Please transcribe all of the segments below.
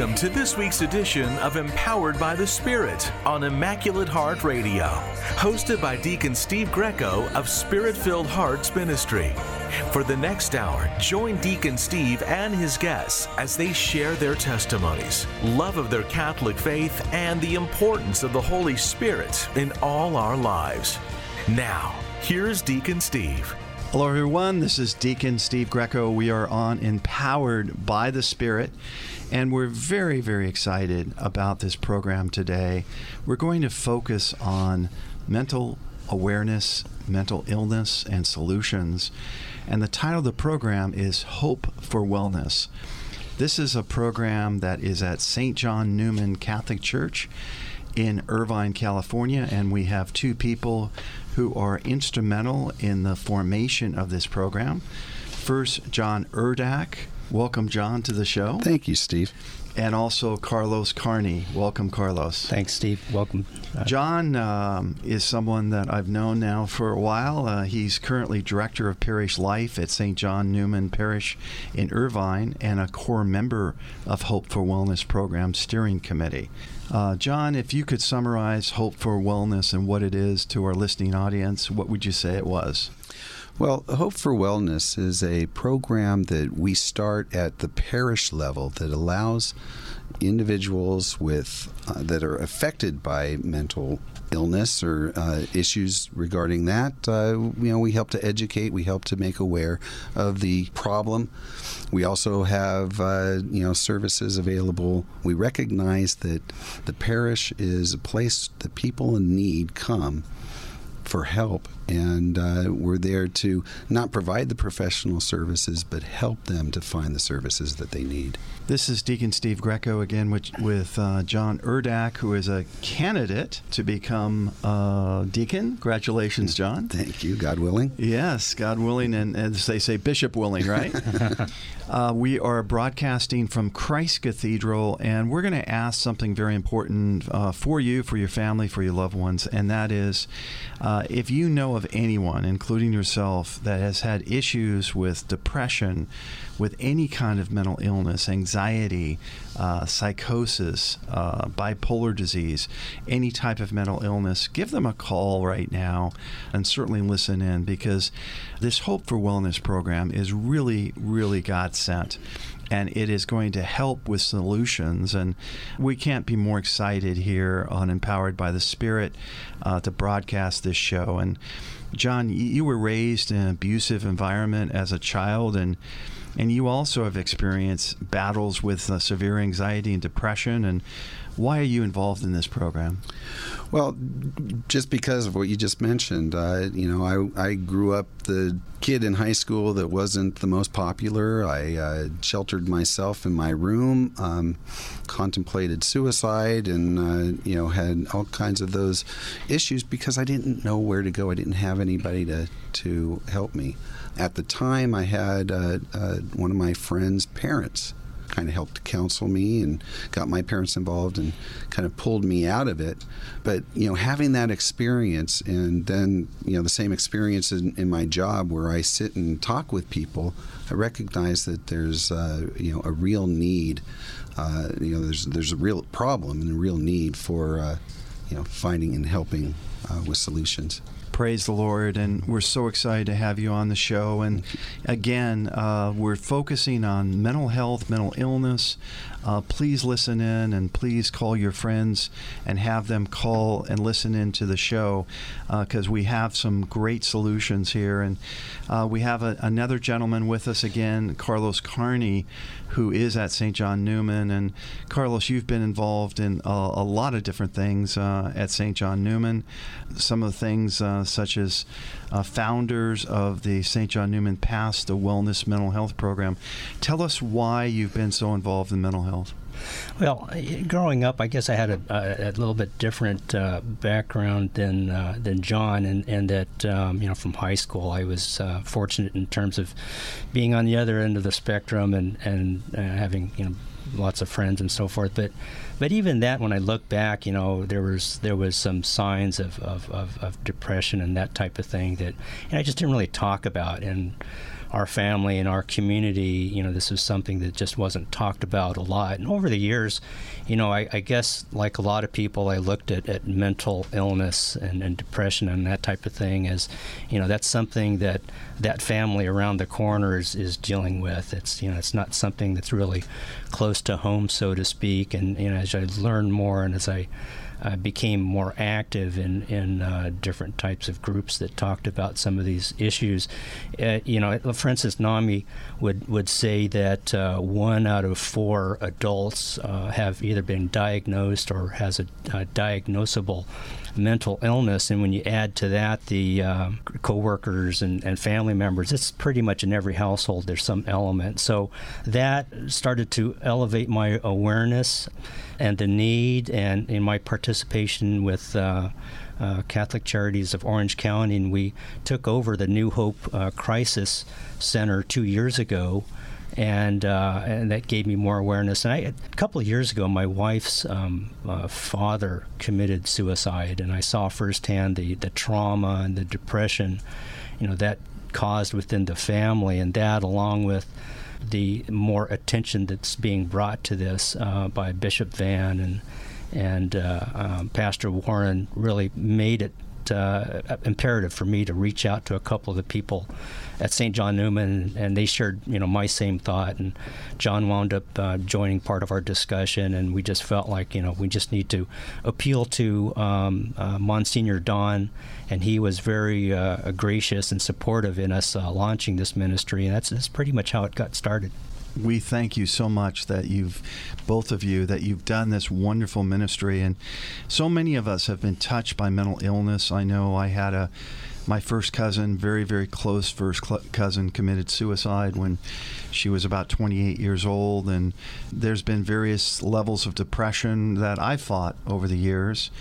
Welcome to this week's edition of Empowered by the Spirit on Immaculate Heart Radio, hosted by Deacon Steve Greco of Spirit-Filled Hearts Ministry. For the next hour, join Deacon Steve and his guests as they share their testimonies, love of their Catholic faith, and the importance of the Holy Spirit in all our lives. Now, here's Deacon Steve. Hello, everyone. This is Deacon Steve Greco. We are on Empowered by the Spirit, and we're very, very excited about this program today. We're going to focus on mental awareness, mental illness, and solutions. And the title of the program is Hope for Wellness. This is a program that is at St. John Neumann Catholic Church in Irvine, California, and we have two people who are instrumental in the formation of this program. First, John Urdak. Welcome, John, to the show. Thank you, Steve. And also Carlos Carney. Welcome, Carlos. Thanks, Steve. Welcome. John is someone that I've known now for a while. He's currently Director of Parish Life at St. John Neumann Parish in Irvine and a core member of Hope for Wellness Program Steering Committee. John, if you could summarize Hope for Wellness and what it is to our listening audience, what would you say it was? Well, Hope for Wellness is a program that we start at the parish level that allows individuals with that are affected by mental illness or issues regarding that. We help to educate, we help to make aware of the problem. We also have services available. We recognize that the parish is a place that people in need come for help, and we're there to not provide the professional services, but help them to find the services that they need. This is Deacon Steve Greco again with John Urdak, who is a candidate to become deacon. Congratulations, John. Thank you. God willing. Yes, God willing, and as they say, Bishop willing, right? We are broadcasting from Christ Cathedral, and we're going to ask something very important for you, for your family, for your loved ones, and that is if you know of anyone, including yourself, that has had issues with depression, with any kind of mental illness, anxiety, psychosis, bipolar disease, any type of mental illness, give them a call right now and certainly listen in, because this Hope for Wellness program is really, really God-sent. And it is going to help with solutions. And we can't be more excited here on Empowered by the Spirit to broadcast this show. And John, you were raised in an abusive environment as a child, and you also have experienced battles with severe anxiety and depression. And why are you involved in this program? Well, just because of what you just mentioned. I grew up the kid in high school that wasn't the most popular. I sheltered myself in my room, contemplated suicide, and had all kinds of those issues because I didn't know where to go. I didn't have anybody to help me. At the time, I had one of my friend's parents kind of helped counsel me and got my parents involved and kind of pulled me out of it. But, having that experience and then, the same experience in my job where I sit and talk with people, I recognize that there's, a real need. There's a real problem and a real need for, finding and helping with solutions. Praise the Lord, and we're so excited to have you on the show. And again, we're focusing on mental health, mental illness. Please listen in, and please call your friends and have them call and listen in to the show, because we have some great solutions here. And we have another gentleman with us again, Carlos Carney, who is at St. John Neumann. And Carlos, you've been involved in a lot of different things at St. John Neumann. Some of the things such as founders of the St. John Neumann PAST, the Wellness Mental Health Program. Tell us why you've been so involved in mental health. Well, growing up, I guess I had a little bit different background than John, and that from high school I was fortunate in terms of being on the other end of the spectrum and having lots of friends and so forth. But even that, when I look back, there was some signs of depression and that type of thing and I just didn't really talk about. And our family and our community, this was something that just wasn't talked about a lot. And over the years, I guess like a lot of people, I looked at mental illness and depression and that type of thing as, that's something that family around the corner is dealing with. It's not something that's really close to home, so to speak. And as I learned more and as I became more active in different types of groups that talked about some of these issues. For instance, NAMI would say that 1 out of 4 adults have either been diagnosed or has a diagnosable mental illness, and when you add to that the coworkers and family members, it's pretty much in every household there's some element. So that started to elevate my awareness and the need, and in my participation with Catholic Charities of Orange County, and we took over the New Hope Crisis Center 2 years ago. And that gave me more awareness. And a couple of years ago, my wife's father committed suicide, and I saw firsthand the trauma and the depression, that caused within the family, and that, along with the more attention that's being brought to this by Bishop Van and Pastor Warren, really made it imperative for me to reach out to a couple of the people at St. John Neumann, and they shared, my same thought. And John wound up joining part of our discussion, and we just felt like, we just need to appeal to Monsignor Don, and he was very gracious and supportive in us launching this ministry, and that's pretty much how it got started. We thank you so much that both of you, done this wonderful ministry. And so many of us have been touched by mental illness. I know I had my first cousin, very, very close first cousin, committed suicide when she was about 28 years old. And there's been various levels of depression that I fought over the years,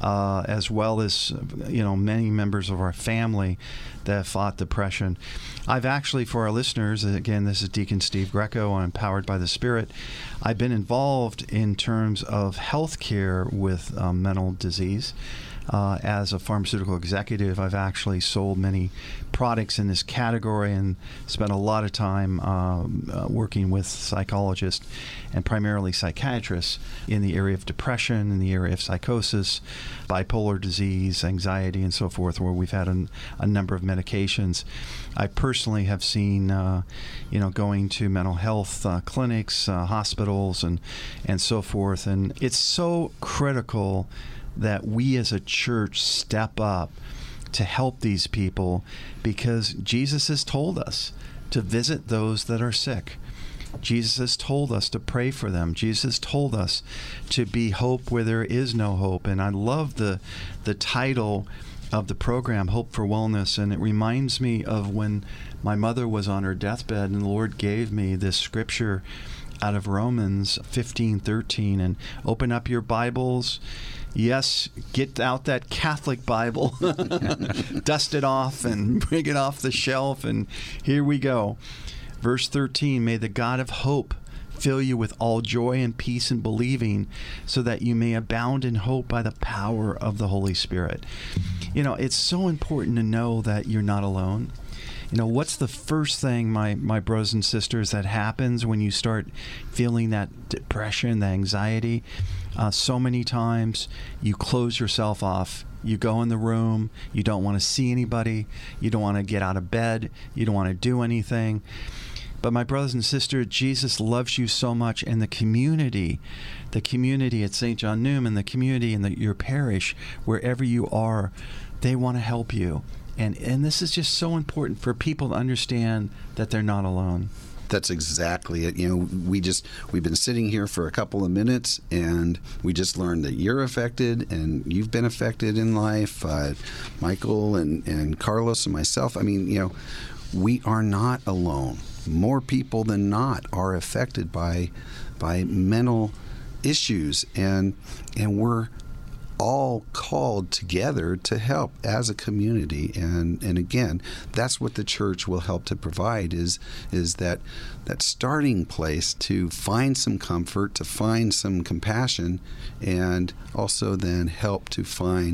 as well as, many members of our family that fought depression. I've actually, for our listeners, again, this is Deacon Steve Greco, I'm Empowered by the Spirit. I've been involved in terms of health care with mental disease. As a pharmaceutical executive, I've actually sold many products in this category and spent a lot of time working with psychologists and primarily psychiatrists in the area of depression, in the area of psychosis, bipolar disease, anxiety, and so forth, where we've had a number of medications. I personally have seen, going to mental health clinics, hospitals, and so forth. And it's so critical that we as a church step up to help these people, because Jesus has told us to visit those that are sick. Jesus has told us to pray for them. Jesus has told us to be hope where there is no hope. And I love the title of the program, Hope for Wellness, and it reminds me of when my mother was on her deathbed and the Lord gave me this scripture out of Romans 15:13, and open up your Bibles. Yes, get out that Catholic Bible, dust it off and bring it off the shelf, and here we go. Verse 13, may the God of hope fill you with all joy and peace in believing, so that you may abound in hope by the power of the Holy Spirit. It's so important to know that you're not alone. What's the first thing, my brothers and sisters, that happens when you start feeling that depression, the anxiety? So many times you close yourself off. You go in the room. You don't want to see anybody. You don't want to get out of bed. You don't want to do anything. But my brothers and sisters, Jesus loves you so much, and the community at St. John Neumann, the community in your parish, wherever you are, they want to help you. And this is just so important for people to understand that they're not alone. That's exactly it. We've been sitting here for a couple of minutes, and we just learned that you're affected and you've been affected in life. Michael and Carlos and myself. We are not alone. More people than not are affected by mental issues, and we're all called together to help as a community, and again, that's what the church will help to provide is that starting place to find some comfort, to find some compassion, and also then help to find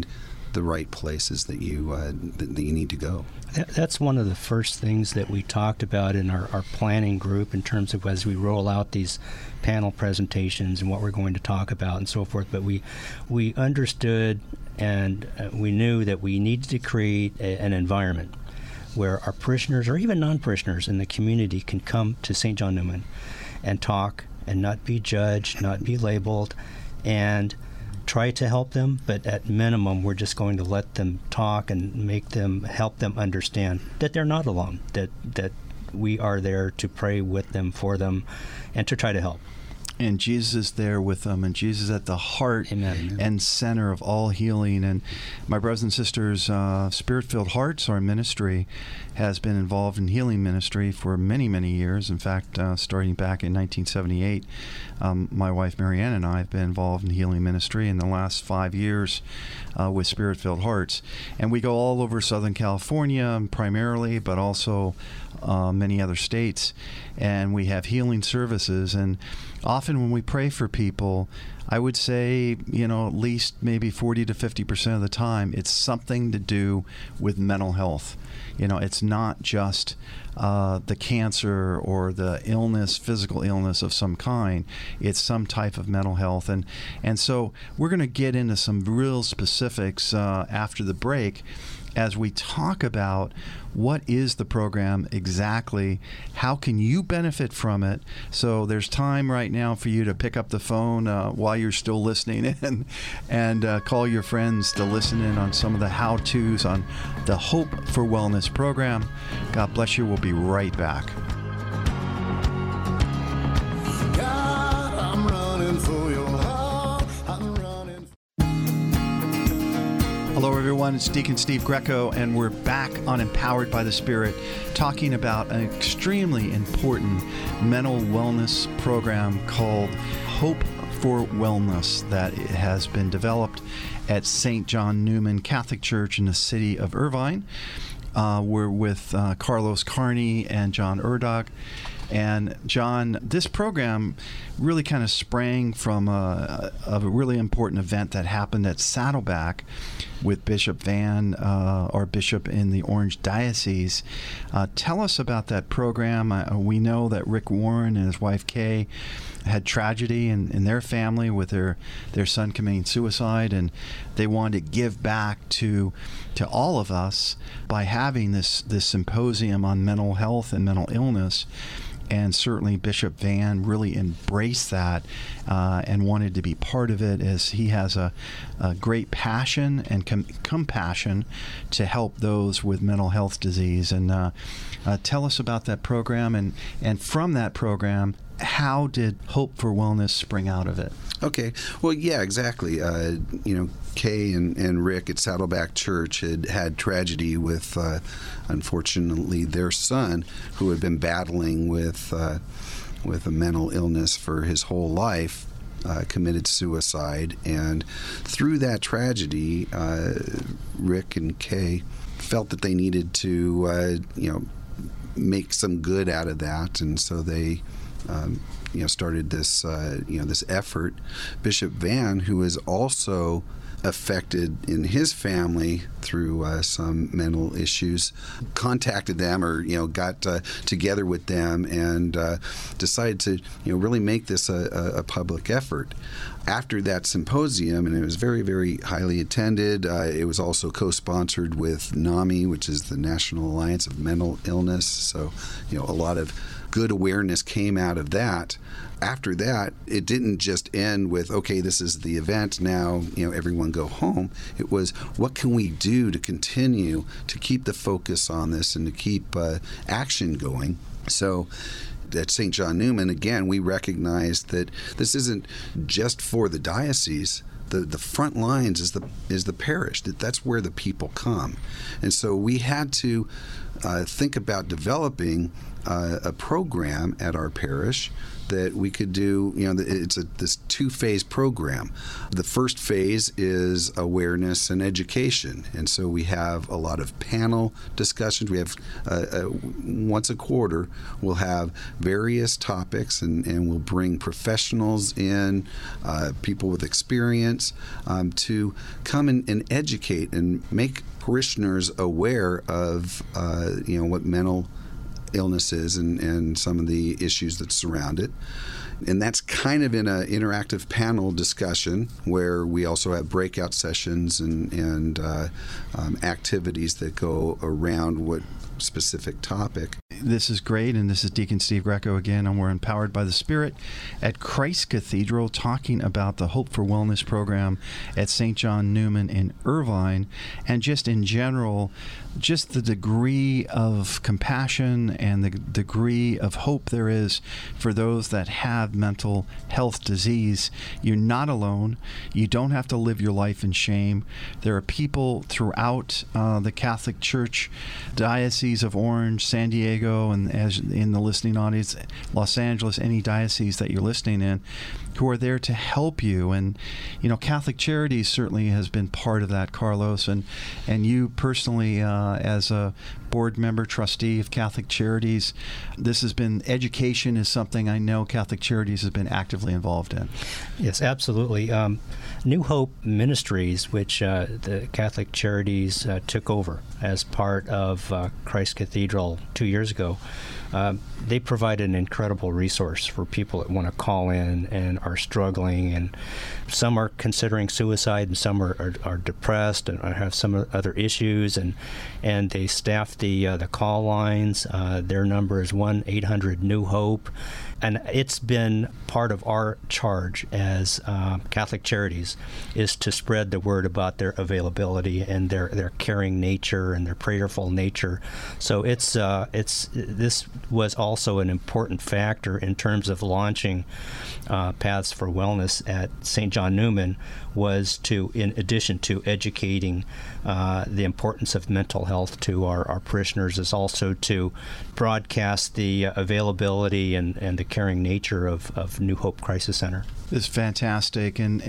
the right places that you need to go. That's one of the first things that we talked about in our planning group in terms of as we roll out these panel presentations and what we're going to talk about and so forth. But we understood and we knew that we needed to create an environment where our parishioners or even non-parishioners in the community can come to St. John Neumann and talk and not be judged, not be labeled, and try to help them, but at minimum, we're just going to let them talk and help them understand that they're not alone, that we are there to pray with them, for them, and to try to help. And Jesus is there with them, and Jesus is at the heart Amen. and center of all healing. And my brothers and sisters, Spirit-Filled Hearts, our ministry, has been involved in healing ministry for many, many years. In fact, starting back in 1978, my wife Marianne and I have been involved in healing ministry in the last 5 years with Spirit-Filled Hearts. And we go all over Southern California primarily, but also many other states. And we have healing services. And often when we pray for people, I would say, at least maybe 40 to 50% of the time, it's something to do with mental health. It's not just the cancer or the illness, physical illness of some kind. It's some type of mental health. And so we're going to get into some real specifics after the break as we talk about what is the program exactly, how can you benefit from it. So there's time right now for you to pick up the phone while you're still listening in and call your friends to listen in on some of the how-tos on the Hope for Wellness program. God bless you. We'll be right back. God, I'm running for your heart. I'm running. Hello, everyone. It's Deacon Steve Greco, and we're back on Empowered by the Spirit, talking about an extremely important mental wellness program called Hope for Wellness that has been developed at St. John Neumann Catholic Church in the city of Irvine. We're with Carlos Carney and John Erdog. And John, this program really kind of sprang from a really important event that happened at Saddleback with Bishop Van, our bishop in the Orange Diocese. Tell us about that program. We know that Rick Warren and his wife Kay had tragedy in their family with their son committing suicide, and they wanted to give back to all of us by having this symposium on mental health and mental illness. And certainly Bishop Van really embraced that and wanted to be part of it, as he has a great passion and compassion to help those with mental health disease. And tell us about that program, and from that program, how did Hope for Wellness spring out of it? Okay. Well, yeah, exactly. Kay and Rick at Saddleback Church had tragedy with, unfortunately, their son, who had been battling with a mental illness for his whole life, committed suicide. And through that tragedy, Rick and Kay felt that they needed to, make some good out of that, and so they started this this effort. Bishop Van, who is also affected in his family through some mental issues, contacted them, or got together with them and decided to really make this a public effort. After that symposium, and it was very, very highly attended, it was also co-sponsored with NAMI, which is the National Alliance of Mental Illness. So, a lot of good awareness came out of that. After that, it didn't just end with, okay, this is the event, now, everyone go home. It was, what can we do to continue to keep the focus on this and to keep action going? So at St. John Neumann, again, we recognized that this isn't just for the diocese. The front lines is the parish. That's where the people come. And so we had to think about developing a program at our parish that we could do, it's this two-phase program. The first phase is awareness and education. And so we have a lot of panel discussions. We have, once a quarter, we'll have various topics, and we'll bring professionals in, people with experience, to come and educate and make parishioners aware of, what mental illness is and some of the issues that surround it. And that's kind of in an interactive panel discussion where we also have breakout sessions and activities that go around what specific topic. This is great, and this is Deacon Steve Greco again, and we're empowered by the Spirit at Christ Cathedral, talking about the Hope for Wellness program at St. John Newman in Irvine, and just in general, just the degree of compassion and the degree of hope there is for those that have mental health disease. You're not alone. You don't have to live your life in shame. There are people throughout the Catholic Church, Diocese of Orange, San Diego, and as in the listening audience, Los Angeles, any diocese that you're listening in, who are there to help you. And, Catholic Charities certainly has been part of that, Carlos, and you personally, as a board member, trustee of Catholic Charities, this has been, education is something I know Catholic Charities has been actively involved in. Yes, absolutely. New Hope Ministries, which the Catholic Charities took over as part of Christ Cathedral 2 years ago, they provide an incredible resource for people that want to call in and are struggling, and some are considering suicide, and some are depressed and have some other issues, and they staff the call lines. Their number is 1-800-NEW-HOPE. And it's been part of our charge as Catholic Charities is to spread the word about their availability and their caring nature and their prayerful nature. So this was also an important factor in terms of launching Paths for Wellness at St. John Newman, was to, in addition to educating the importance of mental health to our parishioners, is also to broadcast the availability and the caring nature of New Hope Crisis Center. It's fantastic, and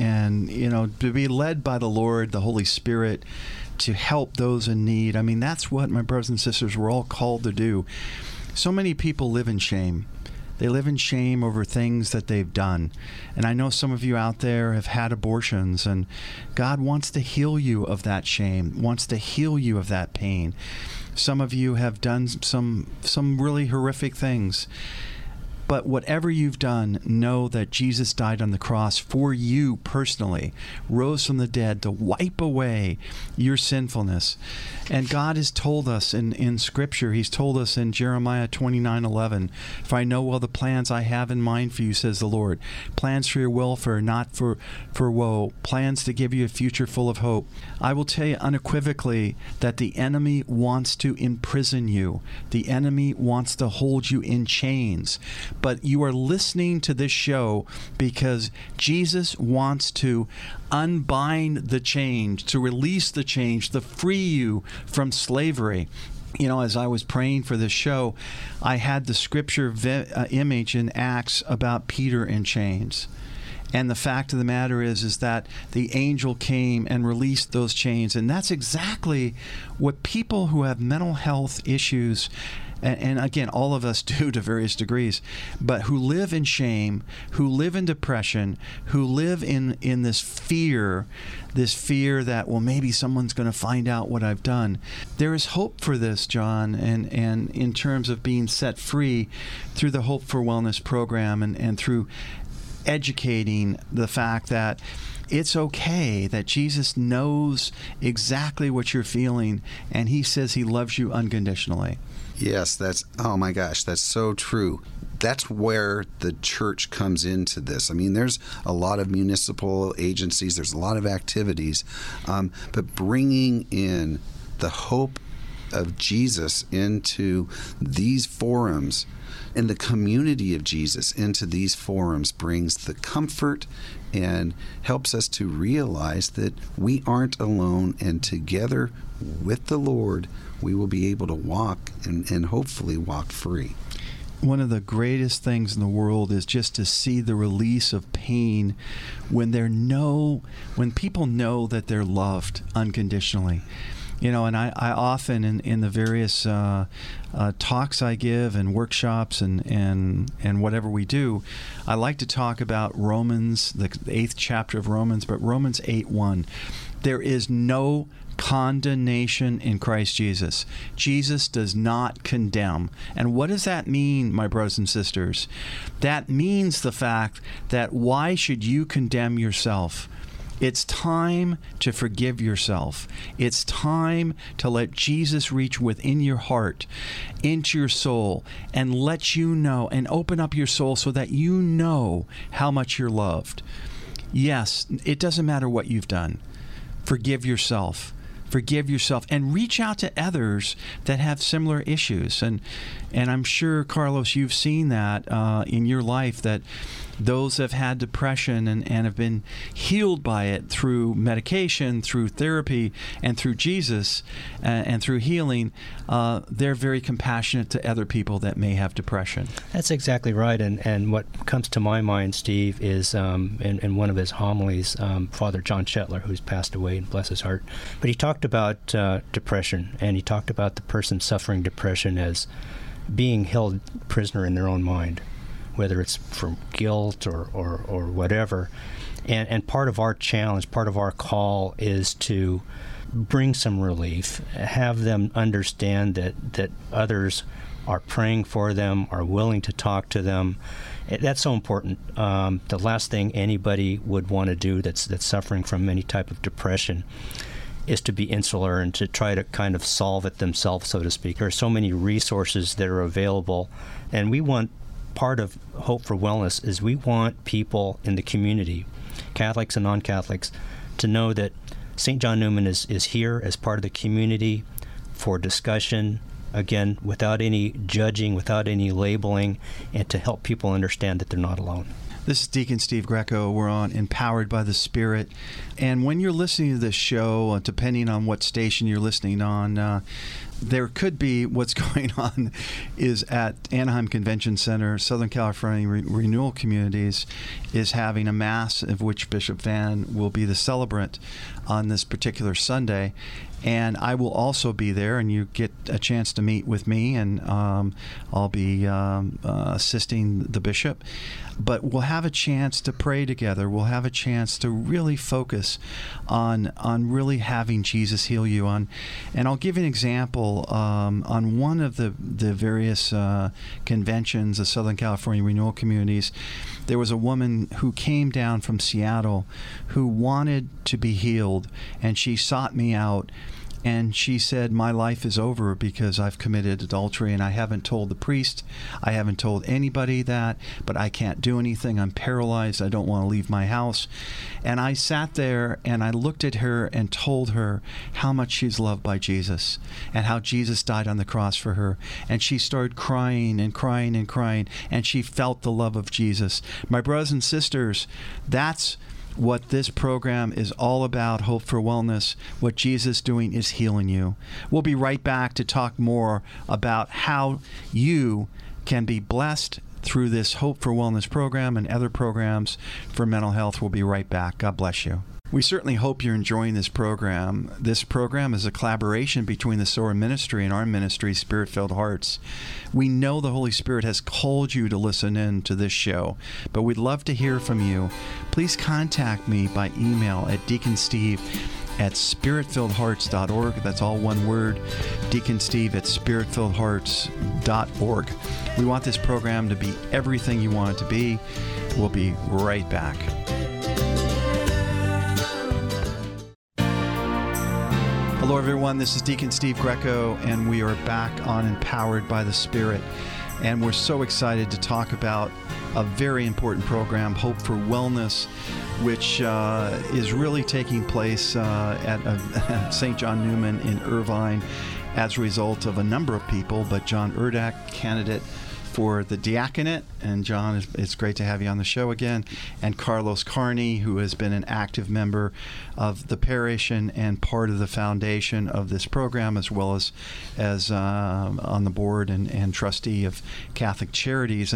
to be led by the Lord, the Holy Spirit, to help those in need. I mean, that's what my brothers and sisters were all called to do. So many people live in shame. They live in shame over things that they've done. And I know some of you out there have had abortions, and God wants to heal you of that shame, wants to heal you of that pain. Some of you have done some really horrific things. But whatever you've done, know that Jesus died on the cross for you personally, rose from the dead to wipe away your sinfulness. And God has told us in Scripture, He's told us in Jeremiah 29:11, "For I know well the plans I have in mind for you, says the Lord, plans for your welfare, not for woe, plans to give you a future full of hope." I will tell you unequivocally that the enemy wants to imprison you. The enemy wants to hold you in chains. But you are listening to this show because Jesus wants to unbind the chains, to release the chains, to free you from slavery. As I was praying for this show, I had the scripture image in Acts about Peter in chains. And the fact of the matter is that the angel came and released those chains. And that's exactly what people who have mental health issues, and again, all of us do to various degrees, but who live in shame, who live in depression, who live in this fear that, well, maybe someone's going to find out what I've done. There is hope for this, John, and in terms of being set free through the Hope for Wellness program and through educating the fact that it's okay, that Jesus knows exactly what you're feeling, and He says He loves you unconditionally. Yes, oh my gosh, that's so true. That's where the church comes into this. I mean, there's a lot of municipal agencies, there's a lot of activities, but bringing in the hope of Jesus into these forums and the community of Jesus into these forums brings the comfort and helps us to realize that we aren't alone, and together with the Lord we will be able to walk and hopefully walk free. one of the greatest things in the world is just to see the release of pain when people know that they're loved unconditionally. You know, and I often in the various talks I give and workshops and whatever we do, I like to talk about Romans, the 8th chapter of Romans, but Romans 8:1. There is no condemnation in Christ Jesus. Jesus does not condemn. And what does that mean, my brothers and sisters? That means the fact that why should you condemn yourself? It's time to forgive yourself. It's time to let Jesus reach within your heart, into your soul, and let you know, and open up your soul so that you know how much you're loved. Yes, it doesn't matter what you've done. Forgive yourself. Forgive yourself and reach out to others that have similar issues. And I'm sure, Carlos, you've seen that in your life, that those that have had depression and have been healed by it through medication, through therapy, and through Jesus and through healing, they're very compassionate to other people that may have depression. That's exactly right. And what comes to my mind, Steve, is in one of his homilies, Father John Shetler, who's passed away, bless his heart, but he talked about depression, and he talked about the person suffering depression as being held prisoner in their own mind, whether it's from guilt or whatever. And part of our challenge, part of our call is to bring some relief, have them understand that others are praying for them, are willing to talk to them. That's so important. The last thing anybody would want to do that's suffering from any type of depression is to be insular and to try to kind of solve it themselves, so to speak. There are so many resources that are available, and we want, part of Hope for Wellness is we want people in the community, Catholics and non-Catholics, to know that St. John Neumann is here as part of the community for discussion, again, without any judging, without any labeling, and to help people understand that they're not alone. This is Deacon Steve Greco. We're on Empowered by the Spirit. And when you're listening to this show, depending on what station you're listening on, there could be what's going on is at Anaheim Convention Center, Southern California Renewal Communities is having a Mass of which Bishop Van will be the celebrant on this particular Sunday. And I will also be there, and you get a chance to meet with me, and I'll be assisting the bishop. But we'll have a chance to pray together. We'll have a chance to really focus on really having Jesus heal you. And I'll give you an example. On one of the various conventions of Southern California Renewal Communities, there was a woman who came down from Seattle who wanted to be healed, and she sought me out. And she said, my life is over because I've committed adultery, and I haven't told the priest. I haven't told anybody that, but I can't do anything. I'm paralyzed. I don't want to leave my house. And I sat there and I looked at her and told her how much she's loved by Jesus and how Jesus died on the cross for her. And she started crying and crying and crying, and she felt the love of Jesus. My brothers and sisters, that's what this program is all about, Hope for Wellness. What Jesus is doing is healing you. We'll be right back to talk more about how you can be blessed through this Hope for Wellness program and other programs for mental health. We'll be right back. God bless you. We certainly hope you're enjoying this program. This program is a collaboration between the SOAR Ministry and our ministry, Spirit-Filled Hearts. We know the Holy Spirit has called you to listen in to this show, but we'd love to hear from you. Please contact me by email at deaconsteve@spiritfilledhearts.org. That's all one word, deaconsteve@spiritfilledhearts.org. We want this program to be everything you want it to be. We'll be right back. Hello, everyone. This is Deacon Steve Greco, and we are back on Empowered by the Spirit. And we're so excited to talk about a very important program, Hope for Wellness, which is really taking place at St. John Neumann in Irvine as a result of a number of people, but John Erdak, candidate for the diaconate. And John, it's great to have you on the show again. And Carlos Carney, who has been an active member of the parish and part of the foundation of this program, as well as on the board and trustee of Catholic Charities.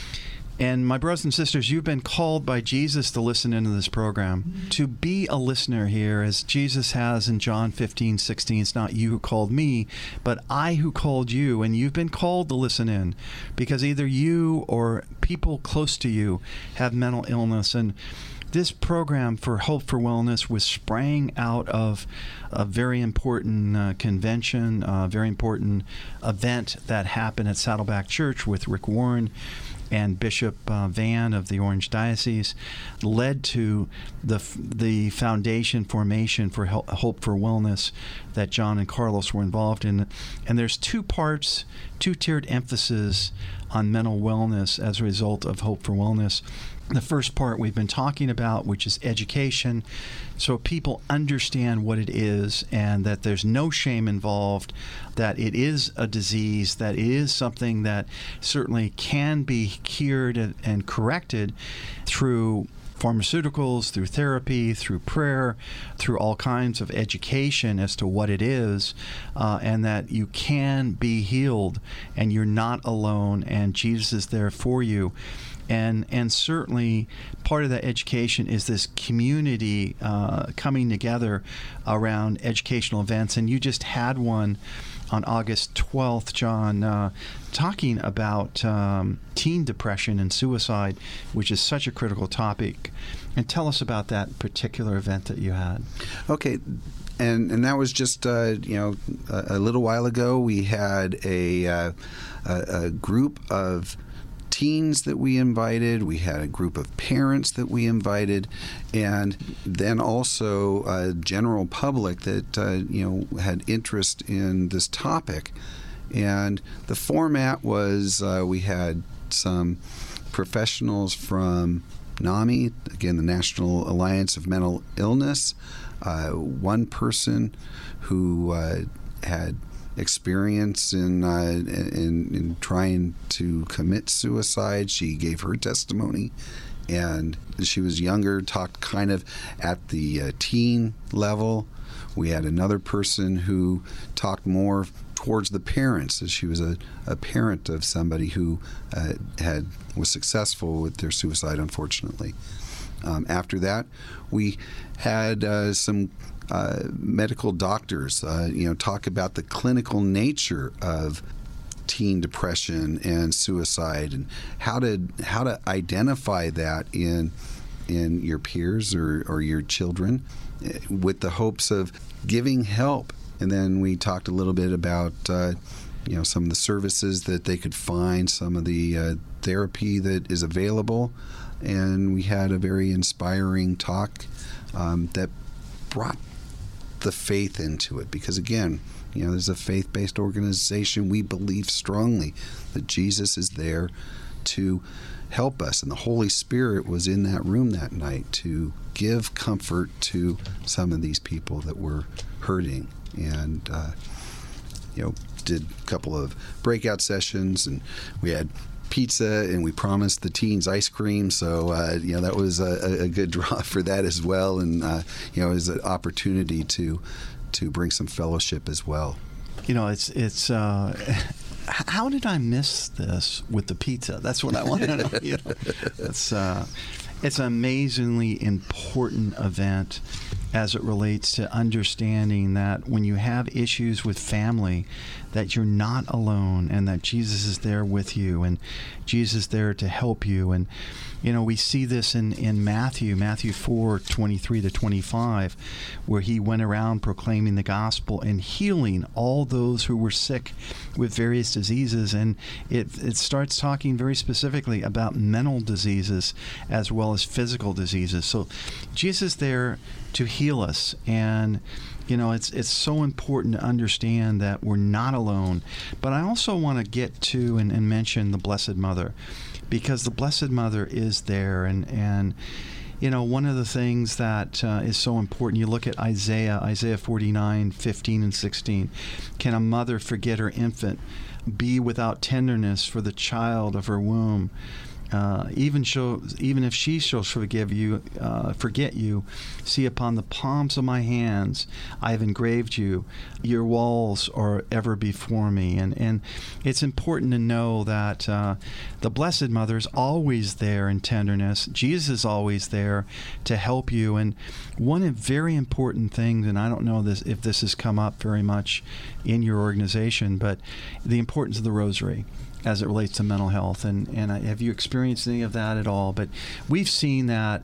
And my brothers and sisters, you've been called by Jesus to listen into this program, to be a listener here, as Jesus has in John 15:16. It's not you who called me, but I who called you. And you've been called to listen in because either you or people close to you have mental illness. And this program for Hope for Wellness was sprang out of a very important convention, a very important event that happened at Saddleback Church with Rick Warren and Bishop Van of the Orange Diocese, led to the foundation formation for Hope for Wellness that John and Carlos were involved in. And there's two parts, two-tiered emphasis on mental wellness as a result of Hope for Wellness. The first part we've been talking about, which is education, so people understand what it is and that there's no shame involved, that it is a disease, that it is something that certainly can be cured and corrected through pharmaceuticals, through therapy, through prayer, through all kinds of education as to what it is, and that you can be healed and you're not alone and Jesus is there for you. And certainly part of that education is this community coming together around educational events. And you just had one on August 12th, John, talking about teen depression and suicide, which is such a critical topic. And tell us about that particular event that you had. Okay. And that was just a little while ago. We had a group of teens that we invited. We had a group of parents that we invited, and then also a general public that had interest in this topic. And the format was we had some professionals from NAMI, again the National Alliance of Mental Illness, one person who had experience in trying to commit suicide. She gave her testimony, and she was younger, talked kind of at the teen level. We had another person who talked towards the parents, as she was a parent of somebody who was successful with their suicide, unfortunately. After that, we had some medical doctors, talk about the clinical nature of teen depression and suicide, and how to identify that in your peers or your children, with the hopes of giving help. And then we talked a little bit about some of the services that they could find, some of the therapy that is available, and we had a very inspiring talk that brought the faith into it, because again, there's a faith-based organization. We believe strongly that Jesus is there to help us, and the Holy Spirit was in that room that night to give comfort to some of these people that were hurting. And did a couple of breakout sessions, and we had pizza, and we promised the teens ice cream, so that was a good draw for that as well, and it was an opportunity to bring some fellowship as well. It's how did I miss this with the pizza? That's what I want to know. It's an amazingly important event as it relates to understanding that when you have issues with family, that you're not alone, and that Jesus is there with you, and Jesus is there to help you. And we see this in Matthew 4:23-25, where he went around proclaiming the gospel and healing all those who were sick with various diseases. And it starts talking very specifically about mental diseases as well as physical diseases. So Jesus is there to heal us, and it's so important to understand that we're not alone. But I also want to get to and mention the Blessed Mother, because the Blessed Mother is there, and one of the things that is so important, you look at Isaiah 49:15 and 16. Can a mother forget her infant, be without tenderness for the child of her womb? Even if she shall forget you, see, upon the palms of my hands I have engraved you. Your walls are ever before me. And it's important to know that the Blessed Mother is always there in tenderness. Jesus is always there to help you. And one very important thing, and I don't know if this has come up very much in your organization, but the importance of the Rosary as it relates to mental health. And have you experienced any of that at all? But we've seen that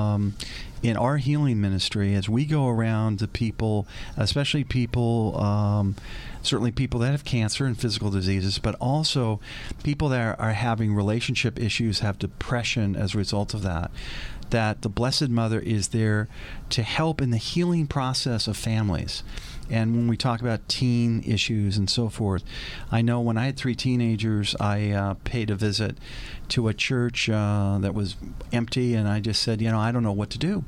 in our healing ministry as we go around to people, especially people, certainly people that have cancer and physical diseases, but also people that are having relationship issues, have depression as a result of that the Blessed Mother is there to help in the healing process of families. And when we talk about teen issues and so forth, I know when I had 3 teenagers, I paid a visit to a church that was empty, and I just said, I don't know what to do.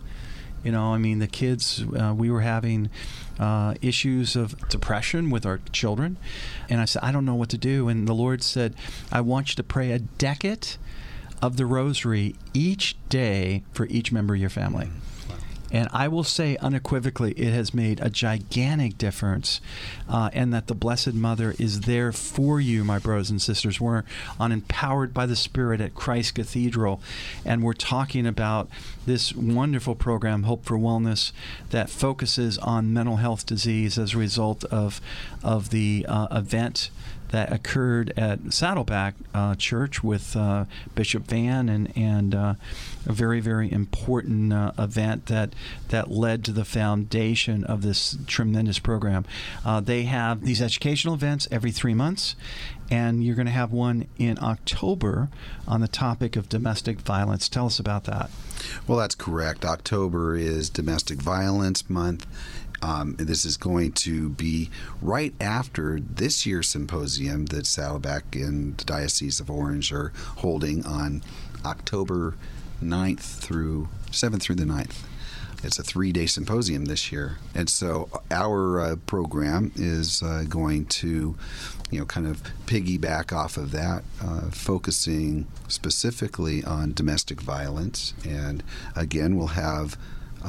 The kids, we were having issues of depression with our children, and I said, I don't know what to do. And the Lord said, I want you to pray a decade of the Rosary each day for each member of your family. And I will say unequivocally, it has made a gigantic difference, and that the Blessed Mother is there for you, my brothers and sisters. We're on Empowered by the Spirit at Christ Cathedral, and we're talking about this wonderful program, Hope for Wellness, that focuses on mental health disease as a result of the event that occurred at Saddleback Church with Bishop Van, and a very, very important event that led to the foundation of this tremendous program. They have these educational events every 3 months, and you're going to have one in October on the topic of domestic violence. Tell us about that. Well, that's correct. October is Domestic Violence Month. This is going to be right after this year's symposium that Saddleback and the Diocese of Orange are holding on October 7th through the 9th. It's a 3-day symposium this year. And so our program is going to, kind of piggyback off of that, focusing specifically on domestic violence. And again, we'll have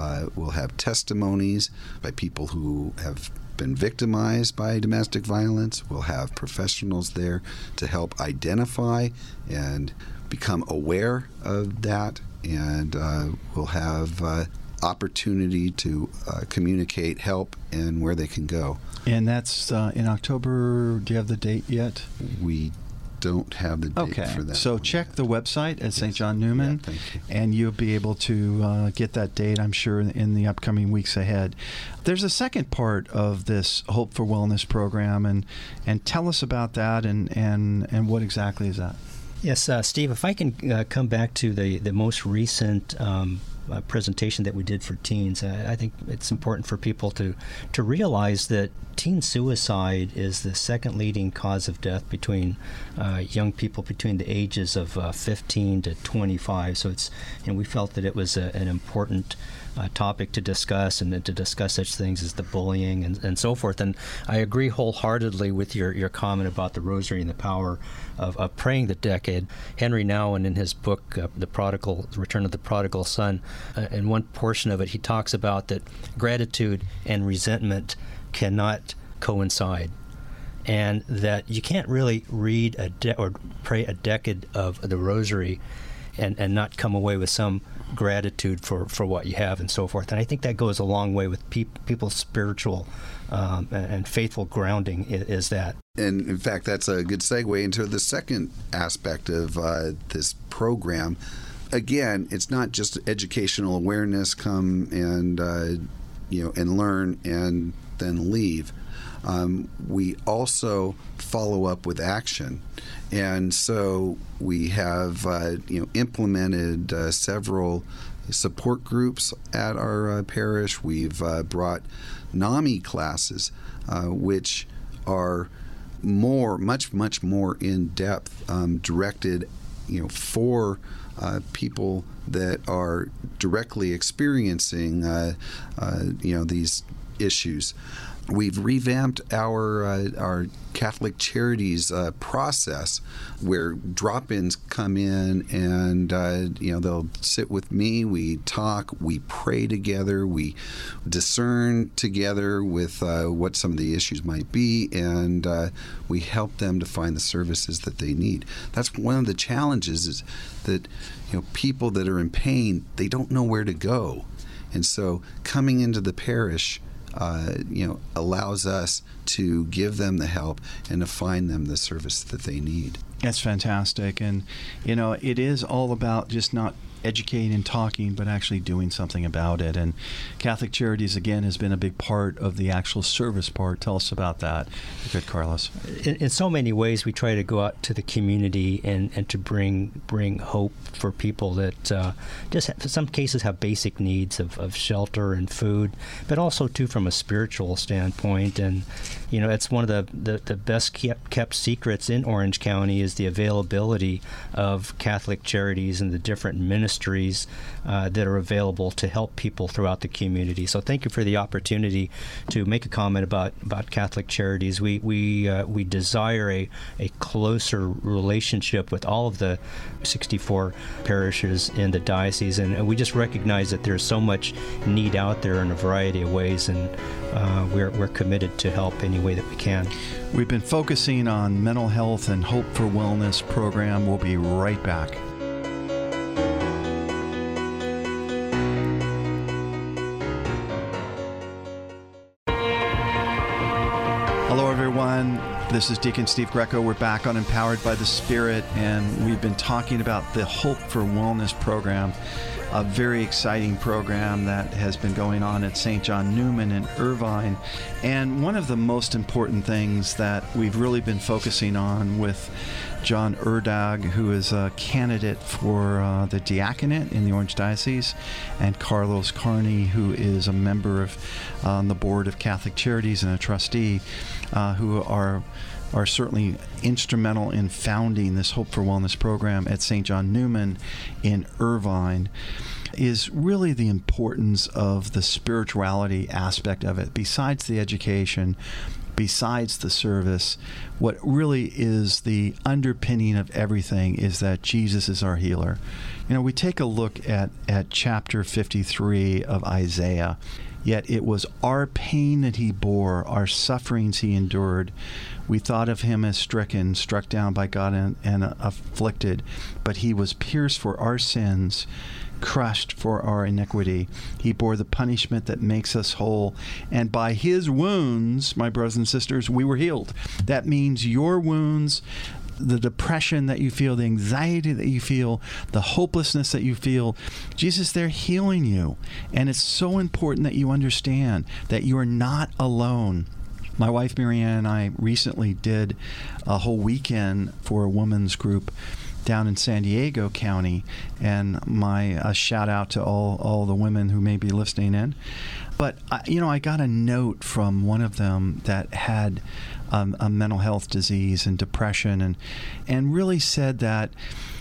testimonies by people who have been victimized by domestic violence. We'll have professionals there to help identify and become aware of that, and we'll have opportunity to communicate help and where they can go. And that's in October. Do you have the date yet? We don't have the date for that. So check the website at St. John Newman, and you'll be able to get that date, I'm sure, in the upcoming weeks ahead. There's a second part of this Hope for Wellness program, and tell us about that, and what exactly is that? Yes, Steve, if I can come back to the most recent presentation that we did for teens, I think it's important for people to realize that teen suicide is the second leading cause of death between young people between the ages of 15 to 25. So it's, we felt that it was an important topic to discuss, and to discuss such things as the bullying and so forth. And I agree wholeheartedly with your comment about the Rosary and the power of praying the decade. Henry Nouwen, in his book, The Return of the Prodigal Son, in one portion of it, he talks about that gratitude and resentment cannot coincide, and that you can't really read or pray a decade of the Rosary and not come away with some gratitude for what you have and so forth. And I think that goes a long way with people's spiritual and faithful grounding is that. And in fact, that's a good segue into the second aspect of this program. Again, it's not just educational awareness, come and and learn and then leave. We also follow up with action, and so we have implemented several support groups at our parish. We've brought NAMI classes, which are much more in depth, directed for people that are directly experiencing, these issues. We've revamped our Catholic Charities process, where drop-ins come in and they'll sit with me. We talk, we pray together, we discern together with what some of the issues might be, and we help them to find the services that they need. That's one of the challenges, is that people that are in pain, they don't know where to go, and so coming into the parish allows us to give them the help and to find them the service that they need. That's fantastic. And, it is all about just not educating and talking, but actually doing something about it. And Catholic Charities, again, has been a big part of the actual service part. Tell us about that. Good, Carlos. In so many ways, we try to go out to the community and to bring hope for people that just in some cases have basic needs of shelter and food, but also too from a spiritual standpoint. And it's one of the best kept secrets in Orange County is the availability of Catholic Charities and the different ministries that are available to help people throughout the community. So thank you for the opportunity to make a comment about Catholic Charities. We desire a closer relationship with all of the 64 parishes in the diocese, and we just recognize that there's so much need out there in a variety of ways, and we're committed to help any way that we can. We've been focusing on mental health and Hope for Wellness program. We'll be right back. Hello, everyone. This is Deacon Steve Greco. We're back on Empowered by the Spirit, and we've been talking about the Hope for Wellness program, a very exciting program that has been going on at St. John Neumann in Irvine. And one of the most important things that we've really been focusing on with John Erdag, who is a candidate for the diaconate in the Orange Diocese, and Carlos Carney, who is a member of on the board of Catholic Charities and a trustee, who are certainly instrumental in founding this Hope for Wellness program at St. John Neumann in Irvine, is really the importance of the spirituality aspect of it. Besides the education, besides the service, what really is the underpinning of everything is that Jesus is our healer. We take a look at chapter 53 of Isaiah. Yet it was our pain that he bore, our sufferings he endured. We thought of him as stricken, struck down by God and afflicted, but he was pierced for our sins, crushed for our iniquity. He bore the punishment that makes us whole, and by his wounds, my brothers and sisters, we were healed. That means your wounds, the depression that you feel, the anxiety that you feel, the hopelessness that you feel, Jesus, they're healing you. And it's so important that you understand that you are not alone. My wife, Marianne, and I recently did a whole weekend for a women's group down in San Diego County, and my shout out to all the women who may be listening in. But I got a note from one of them that had a mental health disease and depression, and really said that,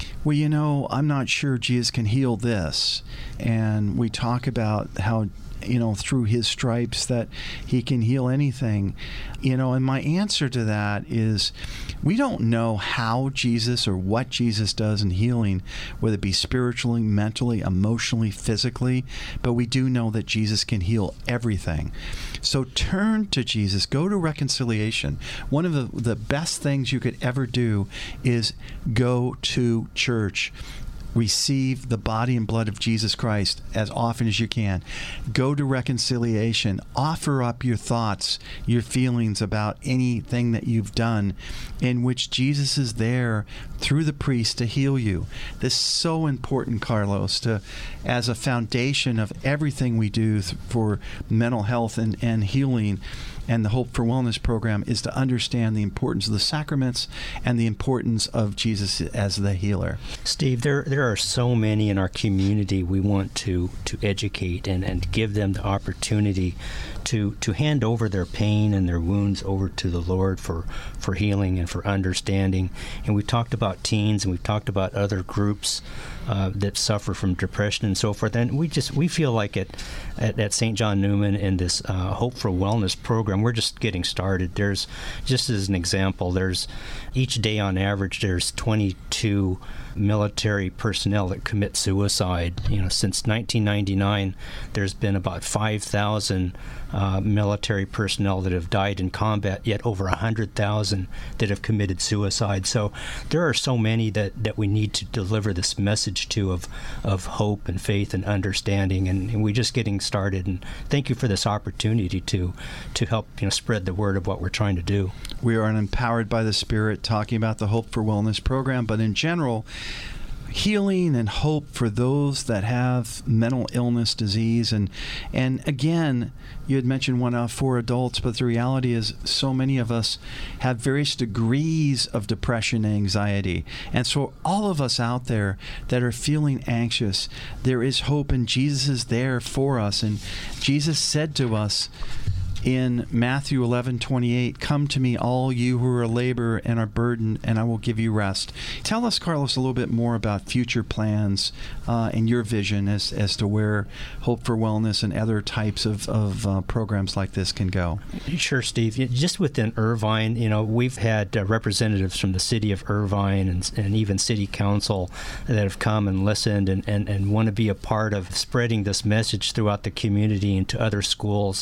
well, I'm not sure Jesus can heal this. And we talk about how through his stripes that he can heal anything. And my answer to that is, we don't know how Jesus or what Jesus does in healing, whether it be spiritually, mentally, emotionally, physically, but we do know that Jesus can heal everything. So turn to Jesus. Go to reconciliation. One of the best things you could ever do is go to church. Receive the body and blood of Jesus Christ as often as you can. Go to reconciliation. Offer up your thoughts, your feelings about anything that you've done, in which Jesus is there through the priest to heal you. This is so important, Carlos, as a foundation of everything we do for mental health and healing. And the Hope for Wellness program is to understand the importance of the sacraments and the importance of Jesus as the healer. Steve, there are so many in our community we want to educate and give them the opportunity to hand over their pain and their wounds over to the Lord for healing and for understanding. And we've talked about teens, and we've talked about other groups that suffer from depression and so forth. And we feel like at St. John Neumann in this Hope for Wellness program, we're just getting started. There's, just as an example, there's each day on average there's 22 military personnel that commit suicide. Since 1999, there's been about 5,000 military personnel that have died in combat, yet over 100,000 that have committed suicide. So there are so many that we need to deliver this message to of hope and faith and understanding, and we're just getting started. And thank you for this opportunity to help spread the word of what we're trying to do. We are Empowered by the Spirit, talking about the Hope for Wellness program, but in general, healing and hope for those that have mental illness, disease, and again, you had mentioned 1 out of 4 adults, but the reality is so many of us have various degrees of depression and anxiety. And so all of us out there that are feeling anxious, there is hope, and Jesus is there for us. And Jesus said to us in Matthew 11:28, "Come to me, all you who are labor and are burdened, and I will give you rest." Tell us, Carlos, a little bit more about future plans and your vision as to where Hope for Wellness and other types of programs like this can go. Sure, Steve. Just within Irvine, we've had representatives from the city of Irvine and even city council that have come and listened and want to be a part of spreading this message throughout the community and to other schools.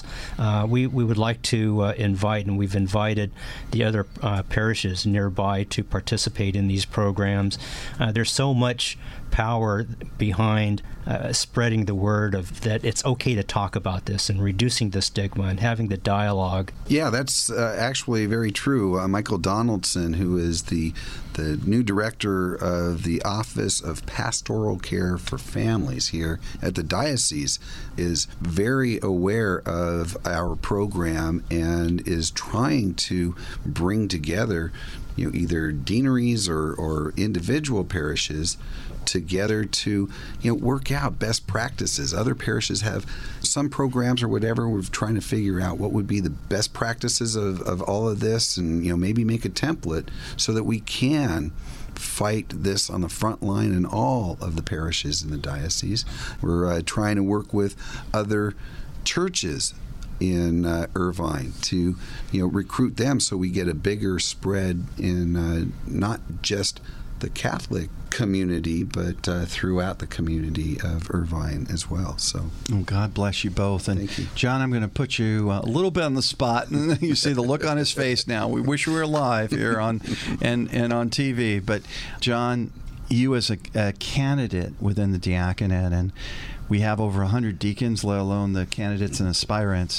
We would like to invite, and we've invited the other parishes nearby to participate in these programs. There's so much power behind spreading the word of that it's okay to talk about this and reducing the stigma and having the dialogue. Yeah, that's actually very true. Michael Donaldson, who is the new director of the Office of Pastoral Care for Families here at the diocese, is very aware of our program and is trying to bring together either deaneries or individual parishes together to work out best practices. Other parishes have some programs or whatever. We're trying to figure out what would be the best practices of all of this, and maybe make a template so that we can fight this on the front line in all of the parishes in the diocese. We're trying to work with other churches in Irvine to recruit them so we get a bigger spread in not just the Catholic community, but throughout the community of Irvine as well. So, God bless you both. And thank you. John, I'm going to put you a little bit on the spot, and you see the look on his face now. We wish we were live here on and on TV. But John, you as a candidate within the diaconate, and we have over 100 deacons, let alone the candidates and aspirants.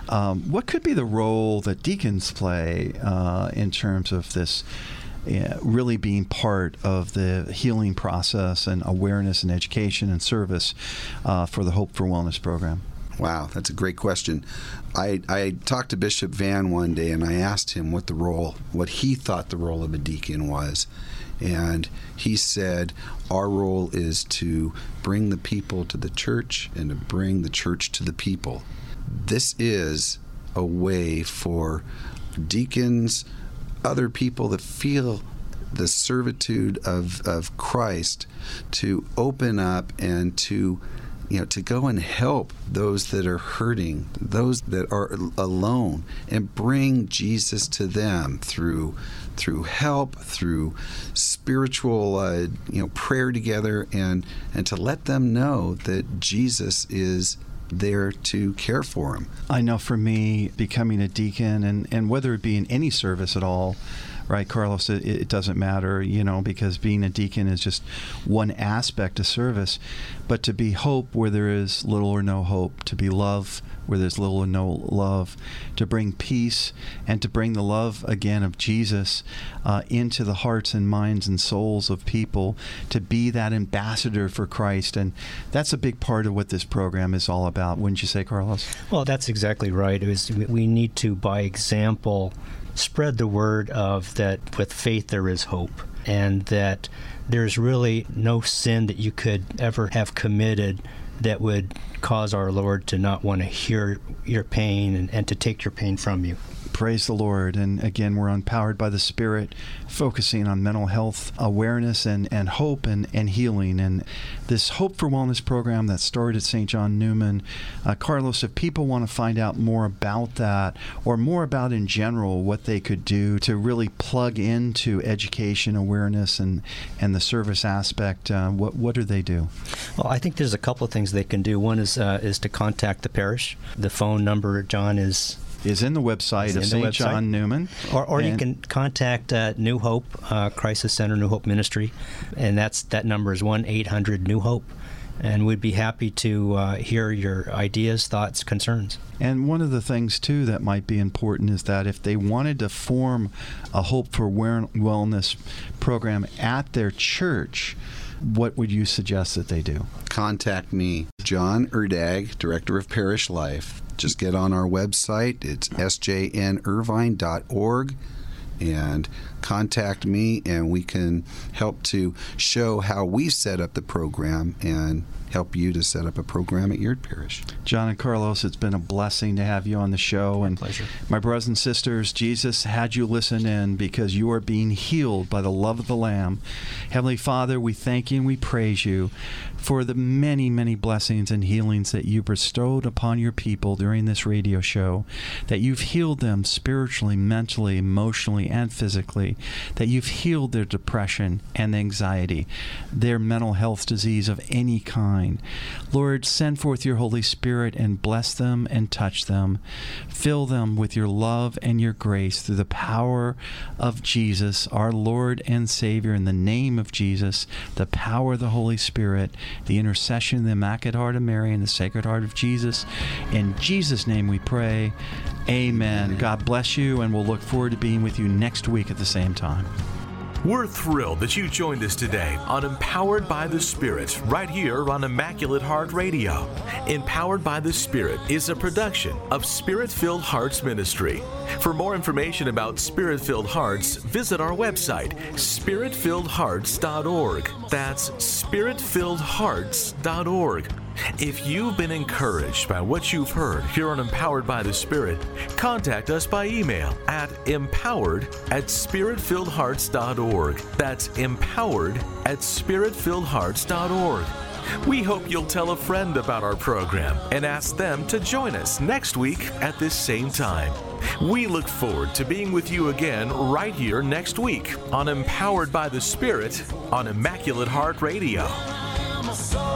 What could be the role that deacons play in terms of this really being part of the healing process and awareness and education and service for the Hope for Wellness program? Wow, that's a great question. I talked to Bishop Van one day, and I asked him what he thought the role of a deacon was. And he said, our role is to bring the people to the church and to bring the church to the people. This is a way for deacons, other people that feel the servitude of Christ, to open up and to go and help those that are hurting, those that are alone, and bring Jesus to them through help, through spiritual prayer together, and to let them know that Jesus is there to care for them. I know for me, becoming a deacon, and whether it be in any service at all, right, Carlos, it doesn't matter, because being a deacon is just one aspect of service. But to be hope where there is little or no hope, to be love where there's little or no love, to bring peace and to bring the love again of Jesus into the hearts and minds and souls of people, to be that ambassador for Christ. And that's a big part of what this program is all about, wouldn't you say, Carlos? Well, that's exactly right. We need to, by example, spread the word of that with faith there is hope, and that there's really no sin that you could ever have committed that would cause our Lord to not want to hear your pain and to take your pain from you. Praise the Lord. And again, we're empowered by the Spirit, focusing on mental health awareness and hope and healing. And this Hope for Wellness program that started at St. John Newman, Carlos, if people want to find out more about that or more about in general what they could do to really plug into education, awareness, and the service aspect, what do they do? Well, I think there's a couple of things they can do. One is to contact the parish. The phone number, John, is in the website of St. John Newman. Or you can contact New Hope Crisis Center, New Hope Ministry, and that number is 1-800-NEW-HOPE. And we'd be happy to hear your ideas, thoughts, concerns. And one of the things, too, that might be important is that if they wanted to form a Hope for Wellness program at their church, what would you suggest that they do? Contact me, John Erdag, Director of Parish Life. Just get on our website. It's sjnirvine.org. And contact me, and we can help to show how we set up the program and help you to set up a program at your parish. John and Carlos, it's been a blessing to have you on the show. And pleasure. My brothers and sisters, Jesus had you listen in because you are being healed by the love of the Lamb. Heavenly Father, we thank you and we praise you for the many, many blessings and healings that you bestowed upon your people during this radio show, that you've healed them spiritually, mentally, emotionally, and physically, that you've healed their depression and anxiety, their mental health disease of any kind. Lord, send forth your Holy Spirit and bless them and touch them. Fill them with your love and your grace through the power of Jesus, our Lord and Savior, in the name of Jesus, the power of the Holy Spirit, the intercession of the Immaculate Heart of Mary and the Sacred Heart of Jesus. In Jesus' name we pray. Amen. God bless you, and we'll look forward to being with you next week at the same time. We're thrilled that you joined us today on Empowered by the Spirit, right here on Immaculate Heart Radio. Empowered by the Spirit is a production of Spirit-Filled Hearts Ministry. For more information about Spirit-Filled Hearts, visit our website, spiritfilledhearts.org. That's spiritfilledhearts.org. If you've been encouraged by what you've heard here on Empowered by the Spirit, contact us by email at empowered@spiritfilledhearts.org. That's empowered@spiritfilledhearts.org. We hope you'll tell a friend about our program and ask them to join us next week at this same time. We look forward to being with you again right here next week on Empowered by the Spirit on Immaculate Heart Radio.